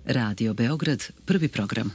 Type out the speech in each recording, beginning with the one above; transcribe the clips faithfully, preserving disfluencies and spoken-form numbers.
Radio Beograd, prvi program.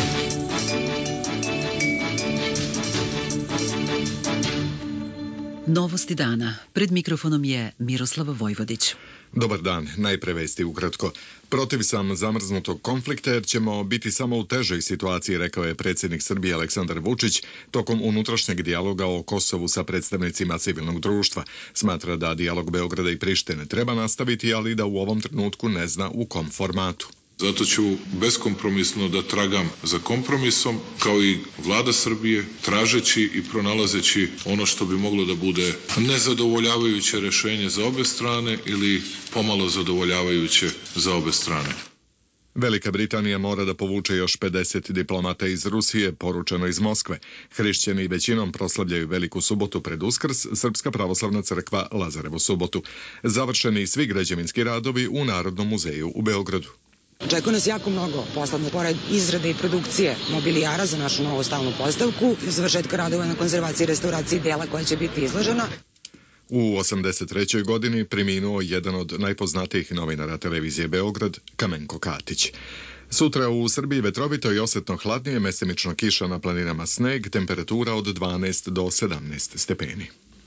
Novosti dana. Pred mikrofonom je Miroslava Vojvodić. Dobar dan, najpre vesti ukratko. Protiv sam zamrznutog konflikta jer ćemo biti samo u težoj situaciji, rekao je predsjednik Srbije Aleksandar Vučić tokom unutrašnjeg dijaloga o Kosovu sa predstavnicima civilnog društva. Smatra da dijalog Beograda i Prištine treba nastaviti, ali da u ovom trenutku ne zna u kom formatu. Zato ću beskompromisno da tragam za kompromisom, kao i vlada Srbije, tražeći i pronalazeći ono što bi moglo da bude nezadovoljavajuće rešenje za obe strane ili pomalo zadovoljavajuće za obe strane. Velika Britanija mora da povuče još pedeset diplomata iz Rusije, poručeno iz Moskve. Hrišćani većinom proslavljaju Veliku subotu pred Uskrs, Srpska pravoslavna crkva Lazarevu subotu. Završeni svi građevinski radovi u Narodnom muzeju u Beogradu. Očekuje nas jako mnogo posla, pored izrade i produkcije mobilijara za našu novu stalnu postavku, završetka radova na konzervaciji i restauraciji dela koja će biti izložena. U osamdeset trećoj godini preminuo jedan od najpoznatijih novinara televizije Beograd, Kamenko Katić. Sutra u Srbiji vetrovito i osetno hladnije, mestimično kiša, na planinama sneg, temperatura od dvanaest do sedamnaest stepeni.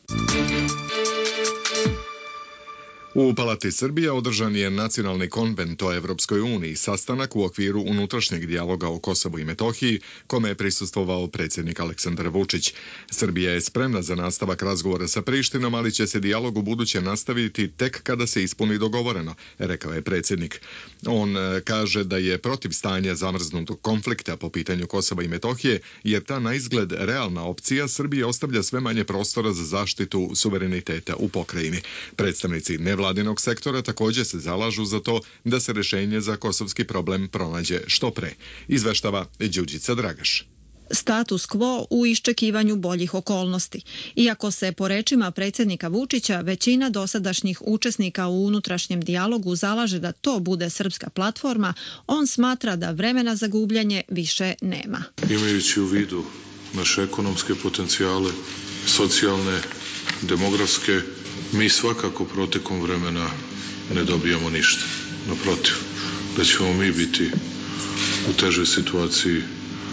U Palati Srbije održan je nacionalni konvent o Evropskoj uniji, sastanak u okviru unutrašnjeg dijaloga o Kosovu i Metohiji, kome je prisustvovao predsjednik Aleksandar Vučić. Srbija je spremna za nastavak razgovora sa Prištinom, ali će se dijalog u buduće nastaviti tek kada se ispuni dogovoreno, rekao je predsjednik. On kaže da je protiv stanja zamrznutog konflikta po pitanju Kosova i Metohije, jer ta na izgled realna opcija Srbije ostavlja sve manje prostora za zaštitu suvereniteta u pokrajini. Predstavnici nevladinog sektora također se zalažu za to da se rješenje za kosovski problem pronađe što pre. Izveštava Đurđica Dragaš. Status quo u iščekivanju boljih okolnosti. Iako se po rečima predsjednika Vučića većina dosadašnjih učesnika u unutrašnjem dijalogu zalaže da to bude srpska platforma, on smatra da vremena za gubljenje više nema. Imajući u vidu naše ekonomske potencijale, socijalne, demografske, mi svakako protekom vremena ne dobijamo ništa. Naprotiv, da ćemo mi biti u težoj situaciji,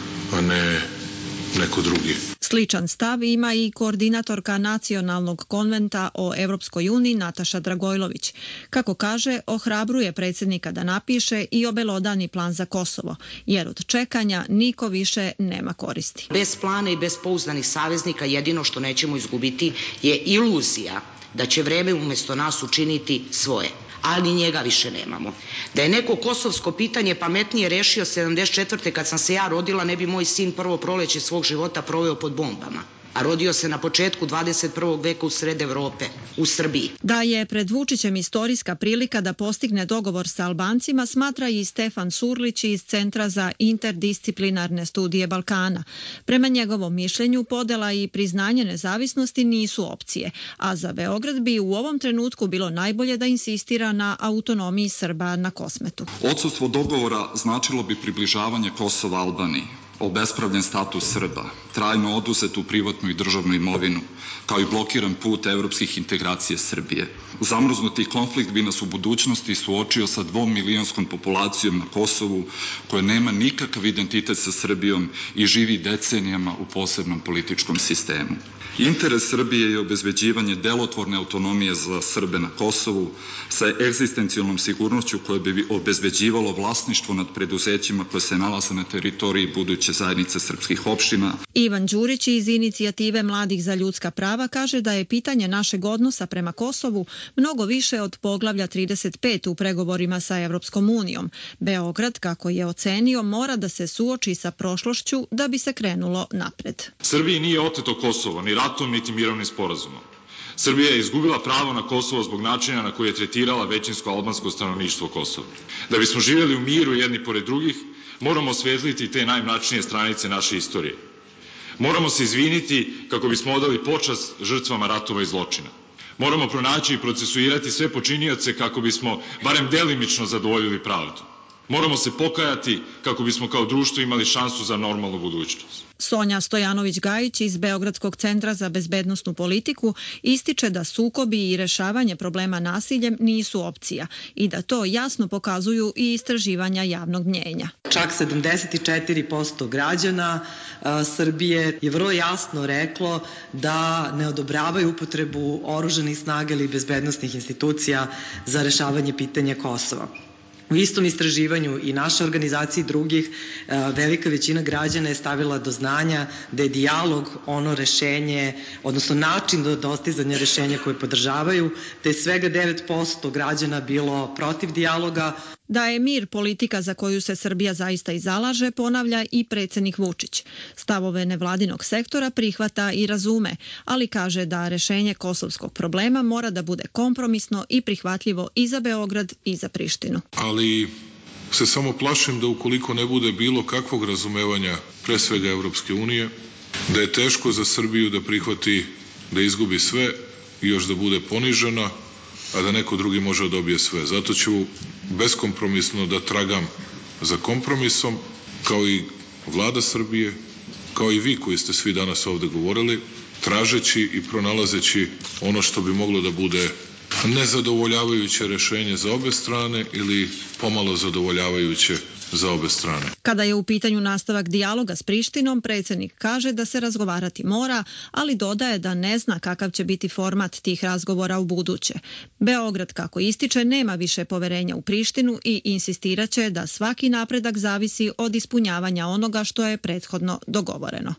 a ne neko drugi. Sličan stav ima i koordinatorka Nacionalnog konventa o Evropskoj uniji Nataša Dragojlović. Kako kaže, ohrabruje predsjednika da napiše i obelodani plan za Kosovo, jer od čekanja niko više nema koristi. Bez plana i bez pouzdanih saveznika jedino što nećemo izgubiti je iluzija da će vreme umjesto nas učiniti svoje, ali njega više nemamo. Da je neko kosovsko pitanje pametnije rešio sedamdeset četvrte kad sam se ja rodila, ne bi moj sin prvo proleće svog života proveo pod bombama. A rodio se na početku dvadeset prvog veka u sred Evrope, u Srbiji. Da je pred Vučićem istorijska prilika da postigne dogovor sa Albancima, smatra i Stefan Surlić iz Centra za interdisciplinarne studije Balkana. Prema njegovom mišljenju, podela i priznanje nezavisnosti nisu opcije, a za Beograd bi u ovom trenutku bilo najbolje da insistira na autonomiji Srba na Kosmetu. Odsustvo dogovora značilo bi približavanje Kosova Albaniji, obespravljen status Srba, trajno oduzetu privatnu i državnu imovinu, kao i blokiran put evropskih integracija Srbije. Zamrznuti konflikt bi nas u budućnosti suočio sa dvomilijonskom populacijom na Kosovu, koja nema nikakav identitet sa Srbijom i živi decenijama u posebnom političkom sistemu. Interes Srbije je obezbeđivanje delotvorne autonomije za Srbe na Kosovu sa egzistencijalnom sigurnošću koje bi obezbeđivalo vlasništvo nad preduzećima koje se nalaze na teritoriji buduće zajednice srpskih opština. Ivan Đurić iz Inicijative mladih za ljudska prava kaže da je pitanje našeg odnosa prema Kosovu mnogo više od poglavlja trideset pet u pregovorima sa Evropskom unijom. Beograd, kako je ocenio, mora da se suoči sa prošlošću da bi se krenulo napred. Srbiji nije oteto Kosovo, ni ratom, niti mirovnim sporazumom. Srbija je izgubila pravo na Kosovo zbog načina na koji je tretirala većinsko albansko stanovništvo Kosova. Da bismo živjeli u miru jedni pored drugih, moramo osvetliti te najmračnije stranice naše istorije. Moramo se izviniti kako bismo odali počast žrtvama ratova i zločina. Moramo pronaći i procesuirati sve počinioce kako bismo barem delimično zadovoljili pravdu. Moramo se pokajati kako bismo kao društvo imali šansu za normalnu budućnost. Sonja Stojanović-Gajić iz Beogradskog centra za bezbednosnu politiku ističe da sukobi i rešavanje problema nasiljem nisu opcija i da to jasno pokazuju i istraživanja javnog mnjenja. Čak sedamdeset četiri posto građana a, Srbije je vrlo jasno reklo da ne odobravaju upotrebu oružanih snaga ili bezbednosnih institucija za rešavanje pitanja Kosova. U istom istraživanju i naše organizacije i drugih, velika većina građana je stavila do znanja da je dijalog ono rešenje, odnosno način do dostizanja rešenja koje podržavaju, te je svega devet posto građana bilo protiv dijaloga. Da je mir politika za koju se Srbija zaista i zalaže, ponavlja i predsjednik Vučić. Stavove nevladinog sektora prihvata i razume, ali kaže da rešenje kosovskog problema mora da bude kompromisno i prihvatljivo i za Beograd i za Prištinu. Ali se samo plašim da ukoliko ne bude bilo kakvog razumevanja, pre svega Evropske unije, da je teško za Srbiju da prihvati da izgubi sve i još da bude ponižena, a da neko drugi može da dobije sve. Zato ću beskompromisno da tragam za kompromisom, kao i vlada Srbije, kao i vi koji ste svi danas ovde govorili, tražeći i pronalazeći ono što bi moglo da bude nezadovoljavajuće rešenje za obe strane ili pomalo zadovoljavajuće za obe strane. Kada je u pitanju nastavak dijaloga s Prištinom, predsjednik kaže da se razgovarati mora, ali dodaje da ne zna kakav će biti format tih razgovora u buduće. Beograd, kako ističe, nema više poverenja u Prištinu i insistiraće da svaki napredak zavisi od ispunjavanja onoga što je prethodno dogovoreno.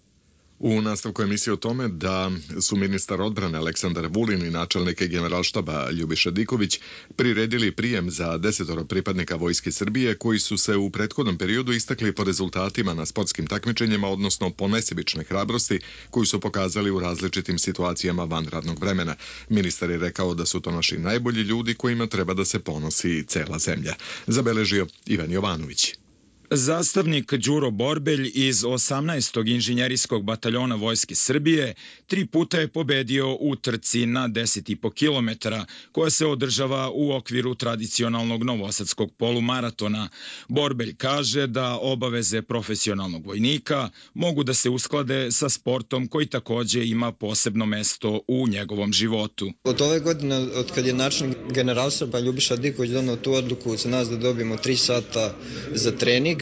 U nastavku emisije o tome da su ministar odbrane Aleksandar Vulin i načelnik Generalštaba Ljubiša Diković priredili prijem za desetoro pripadnika Vojske Srbije koji su se u prethodnom periodu istakli po rezultatima na sportskim takmičenjima, odnosno po nesebičnoj hrabrosti koju su pokazali u različitim situacijama van radnog vremena. Ministar je rekao da su to naši najbolji ljudi kojima treba da se ponosi cela zemlja. Zabeležio Ivan Jovanović. Zastavnik Đuro Borbelj iz osamnaestog inženjerijskog bataljona Vojske Srbije tri puta je pobedio u trci na deset i po kilometara koja se održava u okviru tradicionalnog novosadskog polumaratona. Borbelj kaže da obaveze profesionalnog vojnika mogu da se usklade sa sportom koji takođe ima posebno mesto u njegovom životu. Od ove godine, od kad je načelnik Generalštaba Ljubiša Diković donao tu odluku za nas da dobijemo tri sata za trening,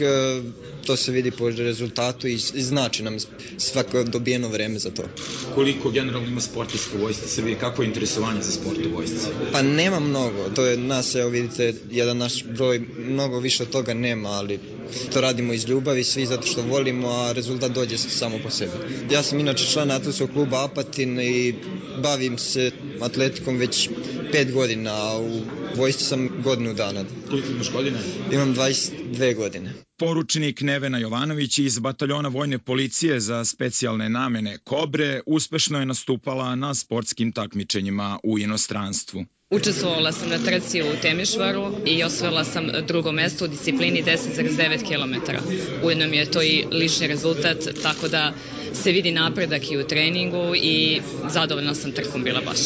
to se vidi po rezultatu i znači nam svako dobijeno vreme za to. Koliko generalno ima sportista u Vojsci Srbije? Kako je interesovanje za sport u Vojsci? Pa nema mnogo. To je nas, evo vidite, jedan naš broj, mnogo više od toga nema, ali to radimo iz ljubavi, svi zato što volimo, a rezultat dođe samo po sebi. Ja sam inače član atletskog kluba Apatin i bavim se atletikom već pet godina, a u Vojsci sam godinu dana. Koliko imaš godina? Imam dvadeset dve godine. Poručnik Nevena Jovanović iz bataljona Vojne policije za specijalne namene Kobre uspešno je nastupala na sportskim takmičenjima u inostranstvu. Učestvovala sam na trci u Temišvaru i osvojila sam drugo mesto u disciplini deset zarez devet kilometara. Ujedno mi je to i lični rezultat, tako da se vidi napredak i u treningu i zadovoljna sam trkom bila baš.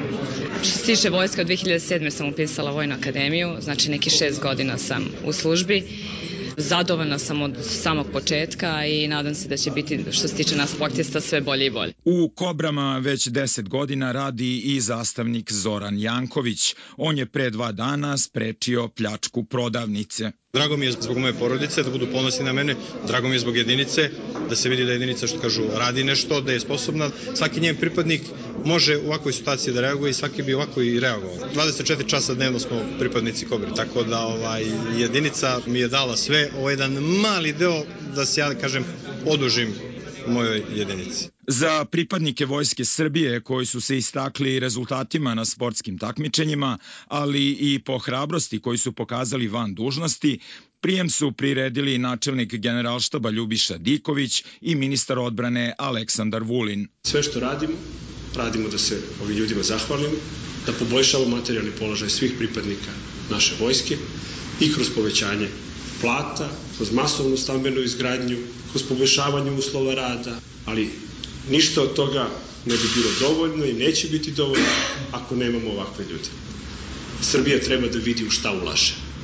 Što se tiče vojska, od dve hiljade sedme sam upisala Vojnu akademiju, znači neki šest godina sam u službi. Zadovoljna sam od samog početka i nadam se da će biti, što se tiče nas sportista, sve bolje i bolje. U Kobrama već deset godina radi i zastavnik Zoran Janković. On je pre dva dana sprečio pljačku prodavnice. Drago mi je zbog moje porodice da budu ponosni na mene, drago mi je zbog jedinice, da se vidi da jedinica, što kažu, radi nešto, da je sposobna. Svaki njen pripadnik može u ovakvoj situaciji da reaguje i svaki bi ovako i reagovao. dvadeset četiri časa dnevno smo pripadnici Kobre, tako da ovaj, jedinica mi je dala sve, ovo je jedan mali deo da se, ja kažem, odužim mojoj jedinici. Za pripadnike Vojske Srbije koji su se istakli rezultatima na sportskim takmičenjima, ali i po hrabrosti koji su pokazali van dužnosti, prijem su priredili načelnik Generalštaba Ljubiša Diković i ministar odbrane Aleksandar Vulin. Sve što radimo, radimo da se ovim ljudima zahvalimo, da poboljšamo materijalni položaj svih pripadnika naše vojske i kroz povećanje plata, kroz masovnu stambenu izgradnju, kroz poboljšavanje uslova rada, ali ništa od toga ne bi bilo dovoljno i neće biti dovoljno ako nemamo ovakve ljude. Srbija treba da vidi u šta ulaže.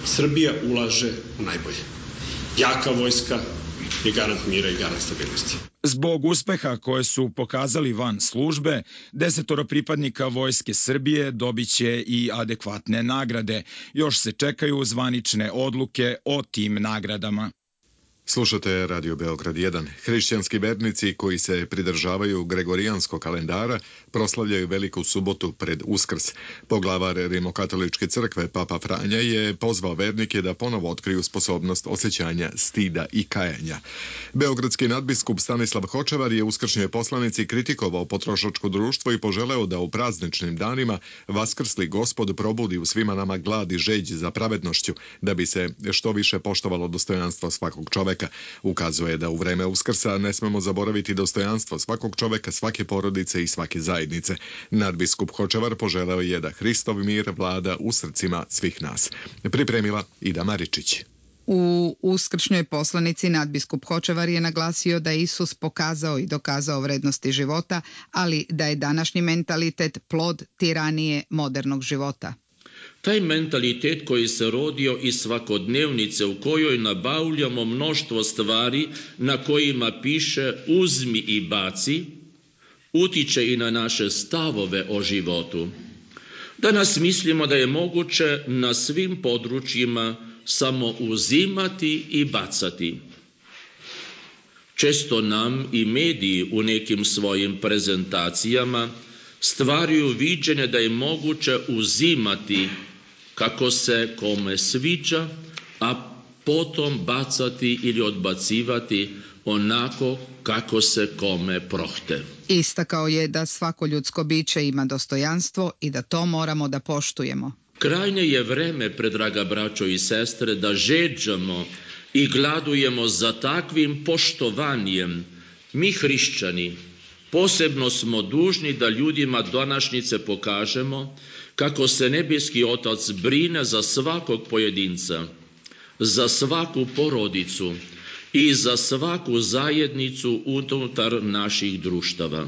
Srbija ulaže u najbolje. Jaka vojska je garant mira i garant stabilnosti. Zbog uspeha koje su pokazali van službe, desetoro pripadnika Vojske Srbije dobiće i adekvatne nagrade. Još se čekaju zvanične odluke o tim nagradama. Slušate Radio Beograd jedan. Hrišćanski vernici koji se pridržavaju gregorijanskog kalendara proslavljaju Veliku subotu pred Uskrs. Poglavar Rimokatoličke crkve Papa Franja je pozvao vernike da ponovo otkriju sposobnost osjećanja stida i kajanja. Beogradski nadbiskup Stanislav Hočevar je uskršnjoj poslanici kritikovao potrošačko društvo i poželeo da u prazničnim danima vaskrsli Gospod probudi u svima nama glad i žeđ za pravednošću, da bi se što više poštovalo dostojanstvo svakog čoveka. Ukazuje da u vreme Uskrsa ne smemo zaboraviti dostojanstvo svakog čoveka, svake porodice i svake zajednice. Nadbiskup Hočevar poželeo je da Hristov mir vlada u srcima svih nas. Pripremila Ida Maričić. U uskršnjoj poslanici nadbiskup Hočevar je naglasio da je Isus pokazao i dokazao vrednosti života, ali da je današnji mentalitet plod tiranije modernog života. Taj mentalitet koji se rodio iz svakodnevnice u kojoj nabavljamo mnoštvo stvari na kojima piše uzmi i baci, utiče i na naše stavove o životu. Danas mislimo da je moguće na svim područjima samo uzimati i bacati. Često nam i mediji u nekim svojim prezentacijama stvaraju viđenje da je moguće uzimati kako se kome sviđa, a potom bacati ili odbacivati onako kako se kome prohte. Istakao je da svako ljudsko biće ima dostojanstvo i da to moramo da poštujemo. Krajnje je vreme, predraga braćo i sestre, da žeđamo i gladujemo za takvim poštovanjem. Mi hrišćani posebno smo dužni da ljudima današnjice pokažemo kako se nebeski Otac brine za svakog pojedinca, za svaku porodicu i za svaku zajednicu unutar naših društava.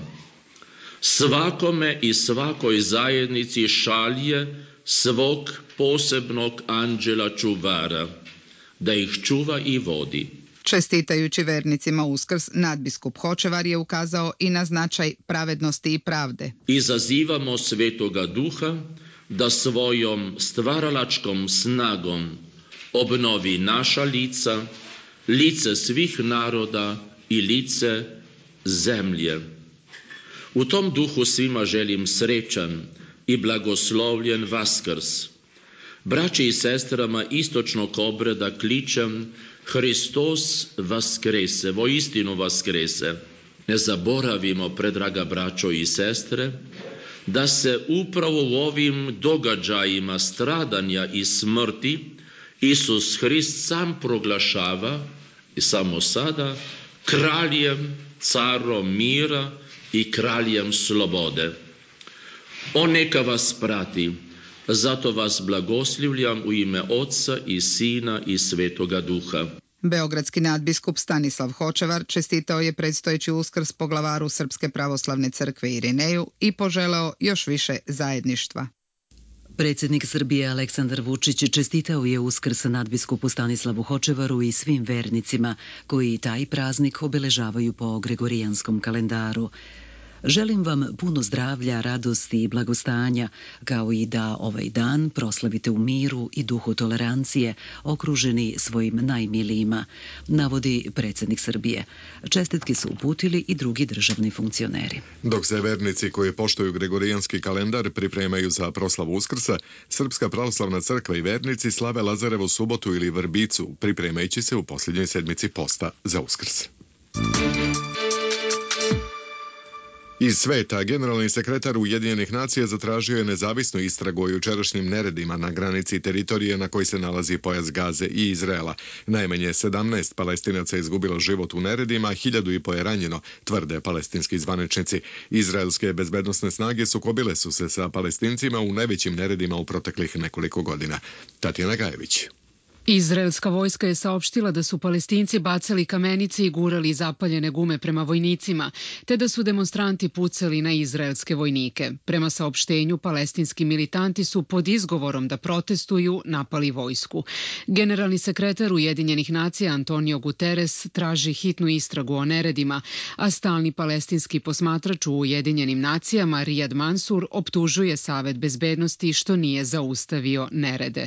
Svakome i svakoj zajednici šalje svog posebnog anđela čuvara, da ih čuva i vodi. Čestitajući vernicima Uskrs, nadbiskup Hočevar je ukazao i na značaj pravednosti i pravde. Izazivamo Svetoga Duha da svojom stvaralačkom snagom obnovi naša lica, lice svih naroda i lice zemlje. U tom duhu svima želim srećan i blagoslovljen Vaskrs. Braći i sestrama istočnog obreda kličem Hristos vaskrese, voistinu vaskrese. Ne zaboravimo, predraga braćo i sestre, da se upravo u ovim događajima stradanja i smrti Isus Hrist sam proglašava i samo sada kraljem, carom mira i kraljem slobode. On neka vas prati, zato vas blagoslivljam u ime Otca i Sina i Svetoga Duha. Beogradski nadbiskup Stanislav Hočevar čestitao je predstojeći Uskrs poglavaru Srpske pravoslavne crkve Irineju i poželeo još više zajedništva. Predsjednik Srbije Aleksandar Vučić čestitao je Uskrs nadbiskupu Stanislavu Hočevaru i svim vernicima koji taj praznik obeležavaju po gregorijanskom kalendaru. Želim vam puno zdravlja, radosti i blagostanja, kao i da ovaj dan proslavite u miru i duhu tolerancije, okruženi svojim najmilijima, navodi predsjednik Srbije. Čestitke su uputili i drugi državni funkcioneri. Dok se vernici koji poštuju gregorijanski kalendar pripremaju za proslavu Uskrsa, Srpska pravoslavna crkva i vernici slave Lazarevu subotu ili vrbicu, pripremajući se u posljednjoj sedmici posta za Uskrs. Iz sveta, generalni sekretar Ujedinjenih nacija zatražio je nezavisnu istragu o jučerašnjim neredima na granici teritorije na kojoj se nalazi pojas Gaze i Izraela. Najmanje sedamnaest Palestinaca je izgubilo život u neredima, a hiljadu i po je ranjeno, tvrde palestinski zvaničnici. Izraelske bezbednosne snage sukobile su se sa Palestincima u najvećim neredima u proteklih nekoliko godina. Tatjana Gajević. Izraelska vojska je saopštila da su Palestinci bacali kamenice i gurali zapaljene gume prema vojnicima, te da su demonstranti pucali na izraelske vojnike. Prema saopštenju, palestinski militanti su pod izgovorom da protestuju napali vojsku. Generalni sekretar Ujedinjenih nacija Antonio Guterres traži hitnu istragu o neredima, a stalni palestinski posmatrač u Ujedinjenim nacijama Riyad Mansour optužuje Savet bezbednosti što nije zaustavio nerede.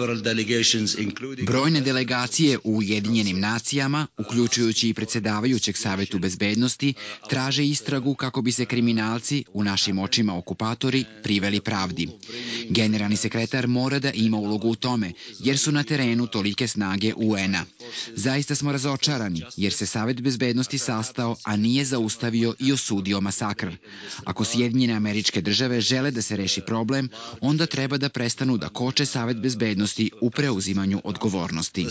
Brojne delegacije u Ujedinjenim nacijama, uključujući i predsjedavajućeg Savetu bezbednosti, traže istragu kako bi se kriminalci, u našim očima okupatori, priveli pravdi. Generalni sekretar mora da ima ulogu u tome, jer su na terenu tolike snage U N-a. Zaista smo razočarani, jer se Savet bezbednosti sastao, a nije zaustavio i osudio masakr. Ako Sjedinjene Američke Države žele da se reši problem, onda treba da prestanu da koče Savet bezbednosti u preuzimanju odgovornosti.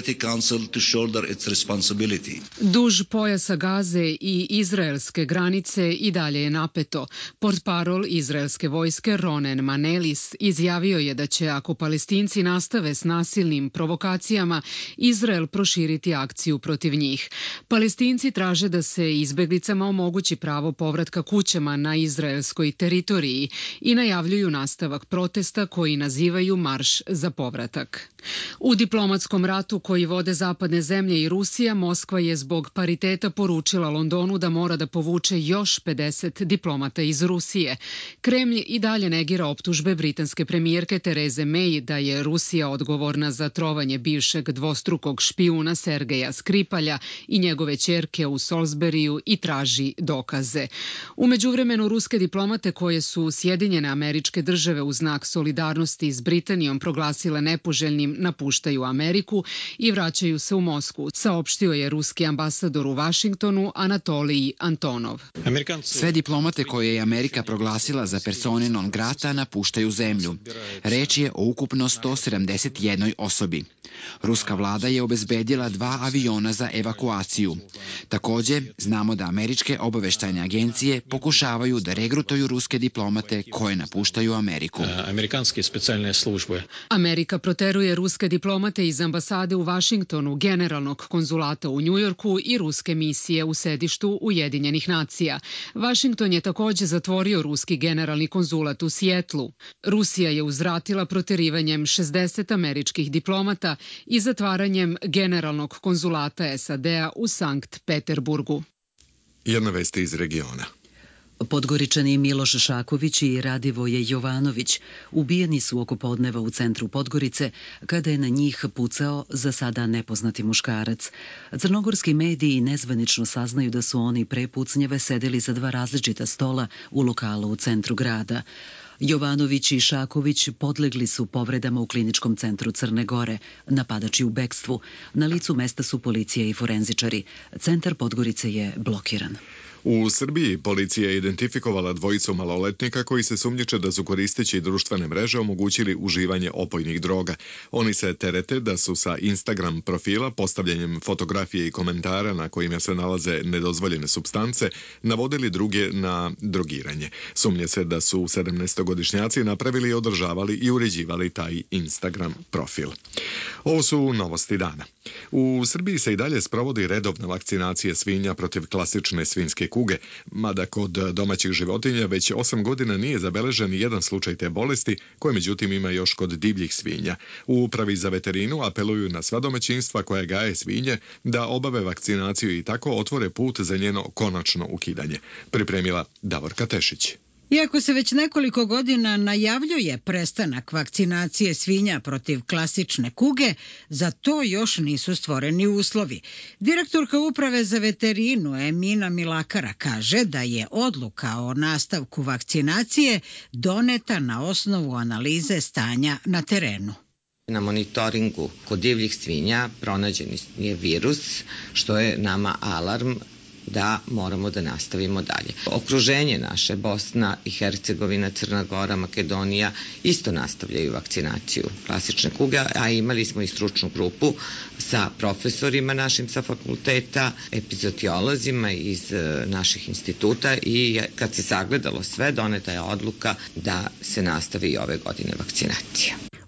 Duž pojasa Gaze i izraelske granice i dalje je napeto. Portparol izraelske vojske Ronen Manelis izjavio je da će, ako Palestinci nastave s nasilnim provokacijama, Izrael proširiti akciju protiv njih. Palestinci traže da se izbeglicama omogući pravo povratka kućama na izraelskoj teritoriji i najavljuju nastavak protesta koji nazivaju Marš za povratak. U diplomatskom ratu koji vode zapadne zemlje i Rusija, Moskva je zbog pariteta poručila Londonu da mora da povuče još pedeset diplomata iz Rusije. Kremlj i dalje negira optužbe britanske premijerke Tereze May da je Rusija odgovorna za trovanje bivšeg dvostrukog špijuna Sergeja Skripalja i njegove ćerke u Salisburyu i traži dokaze. U međuvremenu, ruske diplomate koje su Sjedinjene Američke Države u znak solidarnosti s Britanijom proglasile nepoželjnim napuštaju Ameriku i vraćaju se u Moskvu, saopštio je ruski ambasador u Vašingtonu Anatolij Antonov. Sve diplomate koje je Amerika proglasila za persone non grata napuštaju zemlju. Reč je o ukupno sto sedamdeset jednoj osobi. Ruska vlada je obezbedila dva aviona za evakuaciju. Takođe, znamo da američke obaveštajne agencije pokušavaju da regrutuju ruske diplomate koje napuštaju Ameriku. Amerikanske specijalne službe. Amerika proteruje ruske diplomate iz ambasade u Vašingtonu, generalnog konzulata u Njujorku i ruske misije u sedištu Ujedinjenih nacija. Vašington je takođe zatvorio ruski generalni konzulat u Sijetlu. Rusija je uzvratila proterivanjem šezdeset američkih diplomata i zatvaranjem generalnog konzulata S A D-a u Sankt Peterburgu. Jedna vest iz regiona. Podgoričani Miloš Šaković i Radivoje Jovanović ubijeni su oko podneva u centru Podgorice kada je na njih pucao za sada nepoznati muškarac. Crnogorski mediji nezvanično saznaju da su oni pre pucnjeve sedeli za dva različita stola u lokalu u centru grada. Jovanović i Šaković podlegli su povredama u kliničkom centru Crne Gore, napadač je u bekstvu. Na licu mesta su policija i forenzičari. Centar Podgorice je blokiran. U Srbiji policija je identifikovala dvojicu maloletnika koji se sumnjiče da su koristeći društvene mreže omogućili uživanje opojnih droga. Oni se terete da su sa Instagram profila postavljanjem fotografije i komentara na kojima se nalaze nedozvoljene supstance navodili druge na drogiranje. Sumnje se da su sedamnaestogodišnjaci napravili, održavali i uređivali taj Instagram profil. Ovo su novosti dana. U Srbiji se i dalje sprovodi redovna vakcinacija svinja protiv klasične svinjske kuge, mada kod domaćih životinja već osam godina nije zabeležen jedan slučaj te bolesti, koje međutim ima još kod divljih svinja. U Upravi za veterinu apeluju na sva domaćinstva koja gaje svinje da obave vakcinaciju i tako otvore put za njeno konačno ukidanje. Pripremila Davorka Tešić. Iako se već nekoliko godina najavljuje prestanak vakcinacije svinja protiv klasične kuge, za to još nisu stvoreni uslovi. Direktorka Uprave za veterinu Emina Milakara kaže da je odluka o nastavku vakcinacije doneta na osnovu analize stanja na terenu. Na monitoringu kod divljih svinja pronađen je virus, što je nama alarm da moramo da nastavimo dalje. Okruženje naše, Bosna i Hercegovina, Crna Gora, Makedonija, isto nastavljaju vakcinaciju klasične kuge, a imali smo i stručnu grupu sa profesorima našim sa fakulteta, epizootiolozima iz naših instituta i kad se sagledalo sve, doneta je odluka da se nastavi i ove godine vakcinacija.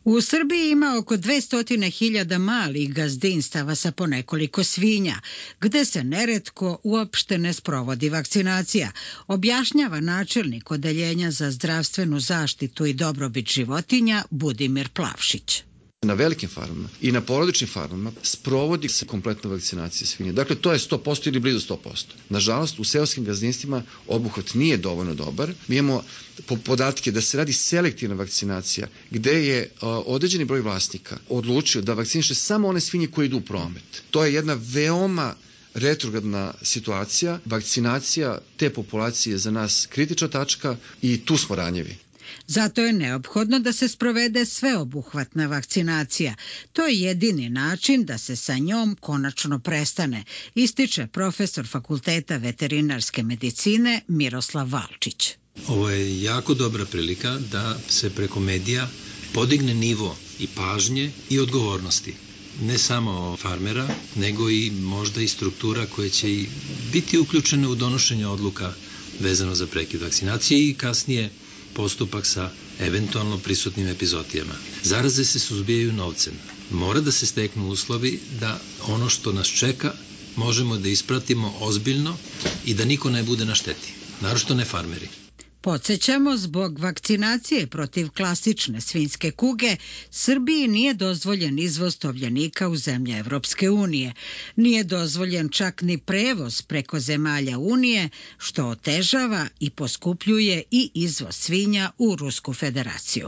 U Srbiji ima oko dvesta hiljada malih gazdinstava sa po nekoliko svinja, gde se neretko uopšte ne sprovodi vakcinacija, objašnjava načelnik Odeljenja za zdravstvenu zaštitu i dobrobit životinja Budimir Plavšić. Na velikim farmama i na porodičnim farmama sprovodi se kompletna vakcinacija svinja. Dakle, to je sto posto ili blizu sto posto. Nažalost, u seoskim gazdinstvima obuhvat nije dovoljno dobar. Mi imamo podatke da se radi selektivna vakcinacija, gde je određeni broj vlasnika odlučio da vakciniše samo one svinje koje idu u promet. To je jedna veoma retrogradna situacija. Vakcinacija te populacije je za nas kritična tačka i tu smo ranjivi. Zato je neophodno da se sprovede sveobuhvatna vakcinacija. To je jedini način da se sa njom konačno prestane, ističe profesor Fakulteta veterinarske medicine Miroslav Valčić. Ovo je jako dobra prilika da se preko medija podigne nivo i pažnje i odgovornosti. Ne samo farmera, nego i možda i struktura koje će i biti uključene u donošenje odluka vezano za prekid vakcinacije i kasnije postupak sa eventualno prisutnim epizotijama. Zaraze se suzbijaju novcem. Mora da se steknu uslovi da ono što nas čeka možemo da ispratimo ozbiljno i da niko ne bude na šteti, naročito ne farmeri. Podsjećamo, zbog vakcinacije protiv klasične svinjske kuge, Srbiji nije dozvoljen izvoz tovljenika u zemlje Evropske unije. Nije dozvoljen čak ni prevoz preko zemalja Unije, što otežava i poskupljuje i izvoz svinja u Rusku federaciju.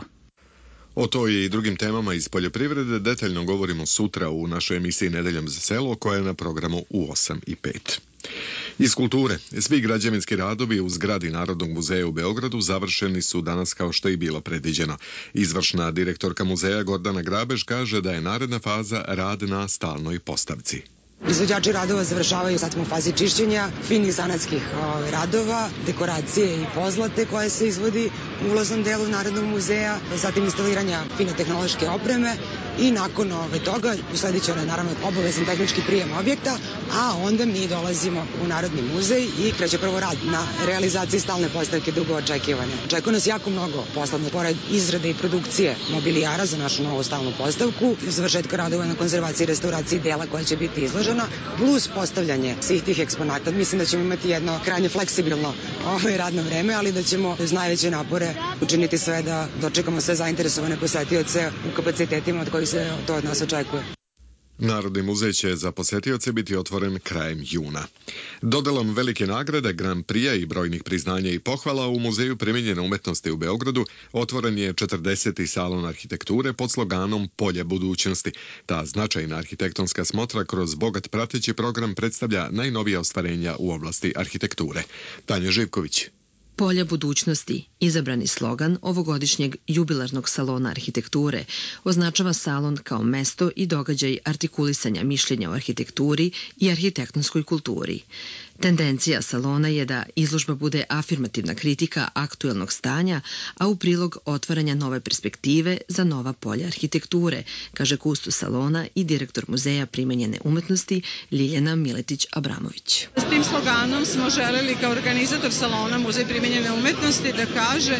O toj i drugim temama iz poljoprivrede detaljno govorimo sutra u našoj emisiji Nedeljom za selo, koja je na programu u osam i pet. Iz kulture, svi građevinski radovi u zgradi Narodnog muzeja u Beogradu završeni su danas kao što je i bilo predviđeno. Izvršna direktorka muzeja Gordana Grabež kaže da je naredna faza rad na stalnoj postavci. Izvođači radova završavaju, sad smo u fazi čišćenja, finih zanatskih radova, dekoracije i pozlate koje se izvodi u ulaznom delu Narodnog muzeja, zatim instaliranja fine tehnološke opreme i nakon ove toga usledit će naravno obavezan tehnički prijem objekta, a onda mi dolazimo u Narodni muzej i kreće prvo rad na realizaciji stalne postavke dugo očekivane. Očekuje nas jako mnogo posla, pored izrade i produkcije mobilijara za našu novu stalnu postavku, završetka radova na konzervaciji i restauraciji dela koja će biti izložena, plus postavljanje svih tih eksponata. Mislim da ćemo imati jedno krajnje fleksibilno ovaj radno vreme, ali da ćemo uz najveće napore učiniti sve da dočekamo sve zainteresovane posetioce u kapacitetima od kojih se to od nas očekuje. Narodni muzej će za posetioce biti otvoren krajem juna. Dodelom velike nagrade, Grand Prix i brojnih priznanja i pohvala u Muzeju primijenjene umetnosti u Beogradu otvoren je četrdeseti salon arhitekture pod sloganom Polje budućnosti. Ta značajna arhitektonska smotra kroz bogat prateći program predstavlja najnovija ostvarenja u oblasti arhitekture. Tanja Živković. Polje budućnosti, izabrani slogan ovogodišnjeg jubilarnog salona arhitekture, označava salon kao mesto i događaj artikulisanja mišljenja o arhitekturi i arhitektonskoj kulturi. Tendencija salona je da izložba bude afirmativna kritika aktuelnog stanja, a u prilog otvaranja nove perspektive za nova polja arhitekture, kaže kustos salona i direktor Muzeja primenjene umetnosti Ljiljana Miletić-Abramović. S tim sloganom smo želeli kao organizator salona Muzej primenjene umetnosti da kaže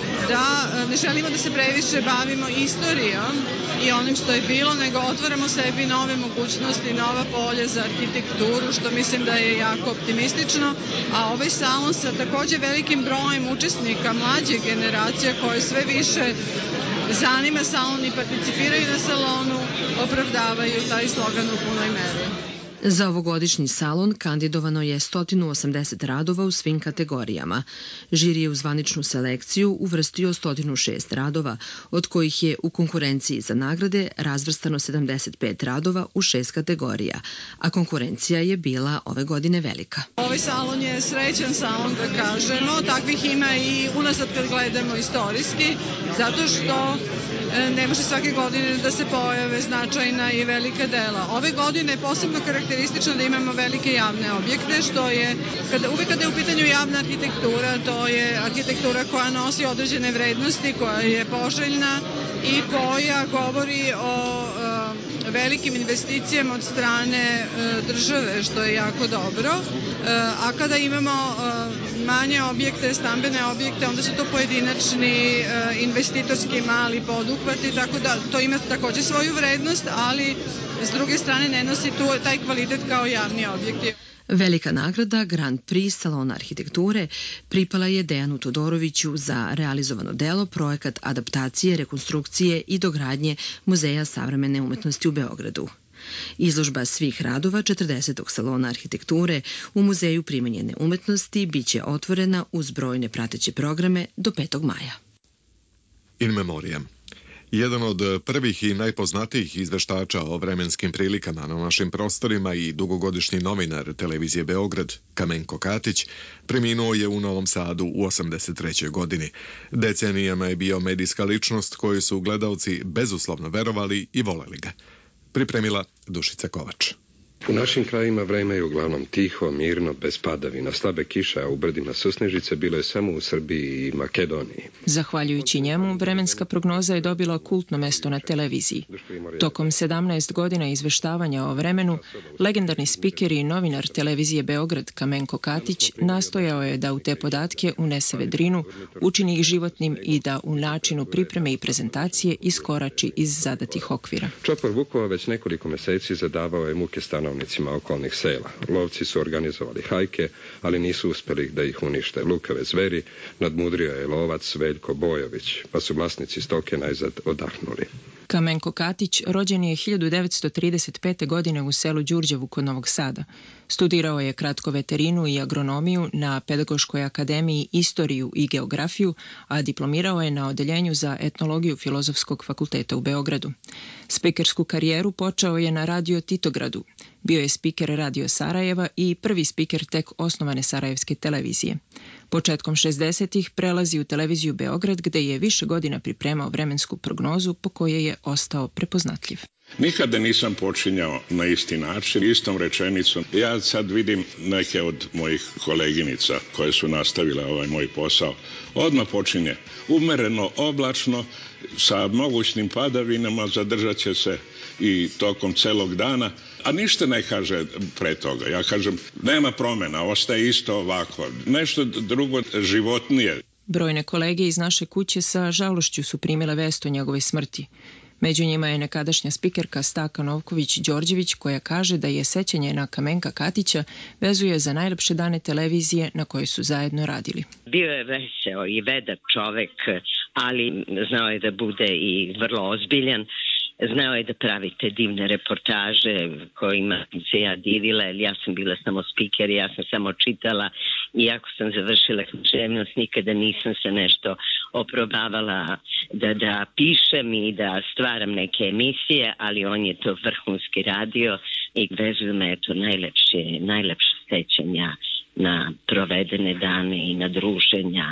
da ne želimo da se previše bavimo istorijom i onim što je bilo, nego otvaramo sebi nove mogućnosti, nova polja za arhitekturu, što mislim da je jako optimistično, a ovaj salon sa takođe velikim brojem učesnika mlađe generacije koje sve više zanima salon i participiraju na salonu, opravdavaju taj slogan u punoj meri. Za ovogodišnji salon kandidovano je sto osamdeset radova u svim kategorijama. Žiri je u zvaničnu selekciju uvrstio sto šest radova, od kojih je u konkurenciji za nagrade razvrstano sedamdeset pet radova u šest kategorija, a konkurencija je bila ove godine velika. Ovaj salon je srećan salon, da kažemo, takvih ima i unazad kad gledamo istorijski, zato što ne može svake godine da se pojave značajna i velika dela. Ove godine je posebno karakteristično da imamo velike javne objekte, što je, kada, uvek kada je u pitanju javna arhitektura, to je arhitektura koja nosi određene vrednosti, koja je poželjna i koja govori o velikim investicijama od strane države, što je jako dobro. A kada imamo manje objekte, stambene objekte, onda su to pojedinačni investitorski mali poduhvati, tako da to ima takođe svoju vrednost, ali s druge strane ne nosi tu taj kvalitet kao javni objekti. Velika nagrada Grand Prix Salona arhitekture pripala je Dejanu Todoroviću za realizovano delo projekat adaptacije, rekonstrukcije i dogradnje Muzeja savremene umetnosti u Beogradu. Izložba svih radova četrdesetog salona arhitekture u Muzeju primenjene umetnosti biće otvorena uz brojne prateće programe do petog maja. In memoriam. Jedan od prvih i najpoznatijih izveštača o vremenskim prilikama na našim prostorima i dugogodišnji novinar televizije Beograd, Kamenko Katić, preminuo je u Novom Sadu u osamdeset trećoj godini. Decenijama je bio medijska ličnost koju su gledalci bezuslovno verovali i voleli ga. Pripremila Dušica Kovač. U našim krajima vreme je uglavnom tiho, mirno, bez padavina, slabe kiše, a u brdima susnežice bilo je samo u Srbiji i Makedoniji. Zahvaljujući njemu, vremenska prognoza je dobila kultno mesto na televiziji. Tokom sedamnaest godina izveštavanja o vremenu, legendarni spiker i novinar televizije Beograd Kamenko Katić nastojao je da u te podatke unese vedrinu, učini ih životnim i da u načinu pripreme i prezentacije iskorači iz zadatih okvira. Čopor vukova već nekoliko meseci zadavao je muke stanovnika okolnih sela. Lovci su organizovali hajke, ali nisu uspeli da ih unište. Lukave zveri nadmudrio je lovac Veljko Bojović, pa su vlasnici stoke najzad odahnuli. Kamenko Katić rođen je hiljadu devetsto trideset pete. godine u selu Đurđevu kod Novog Sada. Studirao je kratko veterinu i agronomiju na Pedagoškoj akademiji istoriju i geografiju, a diplomirao je na odeljenju za etnologiju Filozofskog fakulteta u Beogradu. Spikersku karijeru počeo je na radio Titogradu. Bio je spiker Radio Sarajeva i prvi spiker tek osnovane Sarajevske televizije. Početkom šezdesetih prelazi u televiziju Beograd, gde je više godina pripremao vremensku prognozu po kojoj je ostao prepoznatljiv. Nikada nisam počinjao na isti način, istom rečenicom. Ja sad vidim neke od mojih koleginica koje su nastavile ovaj moj posao. Odmah počinje umereno, oblačno, sa mogućnim padavinama, zadržat će se i tokom celog dana, a ništa ne kaže pre toga. Ja kažem, nema promena, ostaje isto ovako. Nešto drugo životnije. Brojne kolege iz naše kuće sa žalošću su primile vest o njegove smrti. Među njima je nekadašnja spikerka Staka Novković-Đorđević, koja kaže da je sećanje na Kamenka Katića vezuje za najlepše dane televizije na kojoj su zajedno radili. Bio je veseo i vedak čovek, ali znao je da bude i vrlo ozbiljan. Znao je da pravite divne reportaže kojima se ja divila, jer ja sam bila samo spiker, ja sam samo čitala. Iako sam završila književnost, nikada nisam se nešto oprobavala da, da pišem i da stvaram neke emisije, ali on je to vrhunski radio i vezuju me eto najlepše, najlepše sećanja na provedene dane i na druženja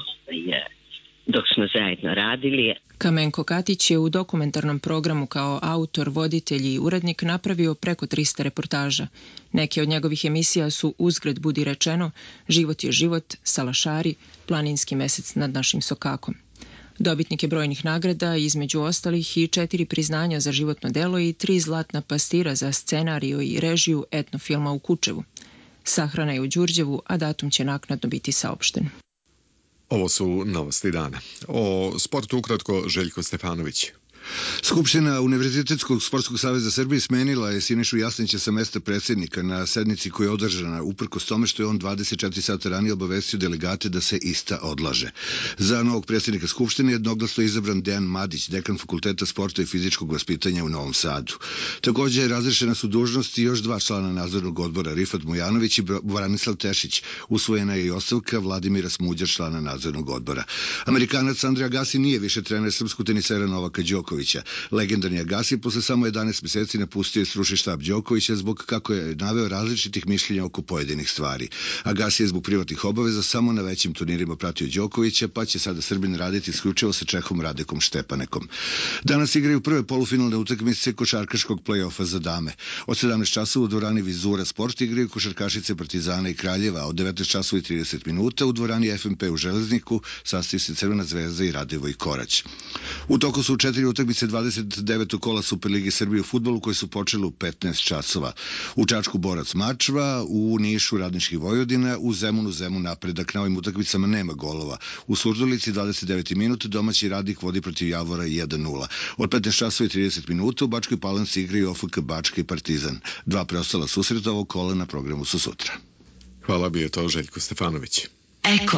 dok smo zajedno radili. Kamenko Katić je u dokumentarnom programu kao autor, voditelj i urednik napravio preko trista reportaža. Neke od njegovih emisija su Uzgred budi rečeno, Život je život, Salašari, Planinski mesec nad našim sokakom. Dobitnik je brojnih nagrada, između ostalih i četiri priznanja za životno delo i tri zlatna pastira za scenariju i režiju etnofilma u Kučevu. Sahrana je u Đurđevu, a datum će naknadno biti saopšten. Ovo su novosti dana. O sportu ukratko Željko Stefanović. Skupština Univerzitetskog sportskog saveza Srbije smenila je Sinišu Jasnića sa mesta predsjednika na sednici koja je održana, uprkos tome što je on dvadeset četiri sata ranije obavestio delegate da se ista odlaže. Za novog predsjednika Skupštine jednoglasno je izabran Dejan Madić, dekan Fakulteta sporta i fizičkog vaspitanja u Novom Sadu. Također razrešena su dužnosti još dva člana nadzornog odbora, Rifat Mujanović i Branislav Tešić. Usvojena je i ostavka Vladimira Smuđa, člana nadzornog odbora. Amerikanac Andre Agassi nije više trener srpskog tenisera Novaka Đokovića. Legendarni Agassi posle samo jedanaest mjeseci napustio je stručni štab Đokovića zbog, kako je naveo, različitih mišljenja oko pojedinih stvari. Agassi je zbog privatnih obaveza samo na većim turnirima pratio Đokovića, pa će sada Srbin raditi isključivo sa Čehom Radekom Štepanekom. Danas igraju prve polufinalne utakmice košarkaškog play-offa za dame. Od sedamnaest časova u dvorani Vizura Sport igraju košarkašice Partizana i Kraljeva, a od devetnaest časova i trideset minuta u dvorani F M P u Železniku sastaju se Crvena zvezda i Radevo i Korać. U toku su četiri utakmice utakmice dvadeset devetog kola Superlige Srbije u fudbalu koje su počele u petnaest časova. U Čačku Borac Mačva, u Nišu Radnički Vojvodina, u Zemunu Zemun Napredak. Na ovim utakmicama nema golova. U Surdulici dvadeset deveti minut domaći Radnik vodi protiv Javora jedan nula. Od petnaest časova i trideset minuta u Bačkoj Palanci igraju O F K Bačka i Partizan. Dva preostala susreta ovog kola na programu su sutra. Hvala, bio to Željko Stefanović. Eko.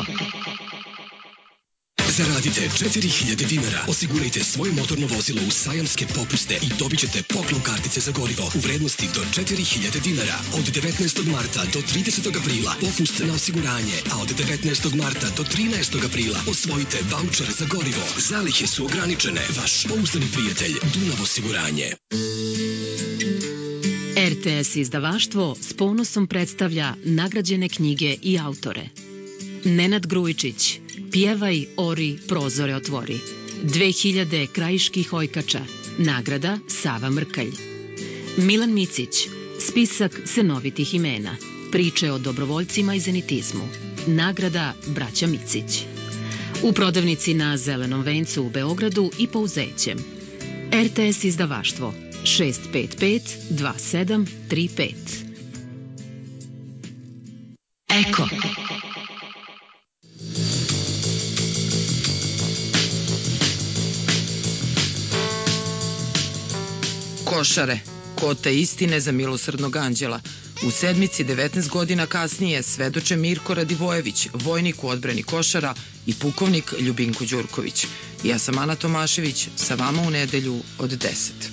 Zaradite četiri hiljade dinara, osigurajte svoje motorno vozilo u sajamske popuste i dobit ćete poklon kartice za gorivo u vrednosti do četiri hiljade dinara. Od devetnaestog marta do tridesetog aprila popust na osiguranje, a od devetnaestog marta do trinaestog aprila osvojite vaučer za gorivo. Zalihe su ograničene. Vaš pouzdani prijatelj Dunav osiguranje. R T S izdavaštvo s ponosom predstavlja nagrađene knjige i autore. Nenad Grujičić, Pjevaj, ori, prozore otvori. dve hiljade krajiških ojkača. Nagrada Sava Mrkalj. Milan Micić, spisak senovitih imena. Priče o dobrovoljcima i zenitizmu. Nagrada Braća Micić. U prodavnici na Zelenom vencu u Beogradu i Pouzećem. R T S izdavaštvo šest pet pet dva sedam tri pet. Eko. Košare, kote istine za milosrdnog anđela. U sedmici devetnaest godina kasnije svedoče Mirko Radivojević, vojnik u odbrani Košara i pukovnik Ljubinko Đurković. Ja sam Ana Tomašević, sa vama u nedelju od deset.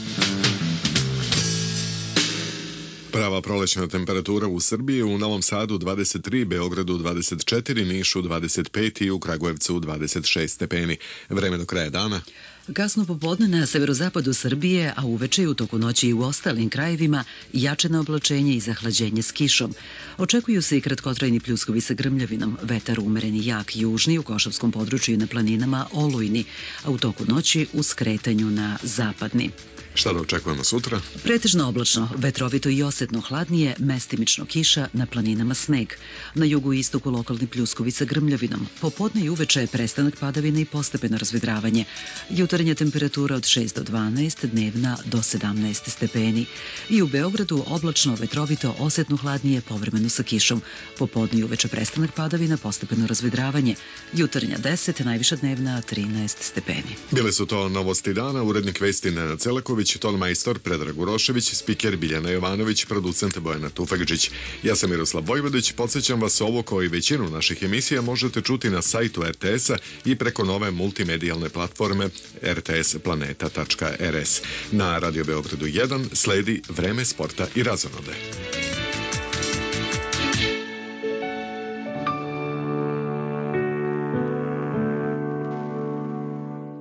Prava prolećna temperatura u Srbiji, u Novom Sadu dvadeset tri, Beogradu dvadeset četiri, Nišu dvadeset pet i u Kragujevcu dvadeset šest stepeni. Vreme do kraja dana. Kasno popodne na severozapadu Srbije, a uveče i u toku noći i u ostalim krajevima, jačeno oblačenje i zahlađenje s kišom. Očekuju se i kratkotrajni pljuskovi sa grmljavinom, vetar umereni jak južni u Košavskom području i na planinama olujni, a u toku noći u skretanju na zapadni. Šta da očekujemo sutra? Pretežno oblačno, vetrovito i osetno hladnije, mestimično kiša, na planinama sneg. Na jugu i istoku lokalni pljuskovi sa grmljavinom. Popodne i uveče prestanak padavina i postepeno razvedravanje. Jutarnja temperatura od šest do dvanaest, dnevna do sedamnaest stepeni. I u Beogradu oblačno, vetrovito, osetno hladnije, povremeno sa kišom. Popodne i uveče prestanak padavina, postepeno razvedravanje. Jutarnja deset, najviša dnevna trinaest stepeni. Bile su to novosti dana, urednik vesti Nenad Celaković, ton majstor Predrag Urošević, spiker Biljana Jovanović, producent Bojana Tufekđić. Ja sam Miroslav Vojvodić, podsjećam vas ovo kao i većinu naših emisija možete čuti na sajtu R T S-a i preko nove multimedijalne platforme r t s planeta tačka r s. Na Radio Beogradu jedan sledi Vreme sporta i razonode.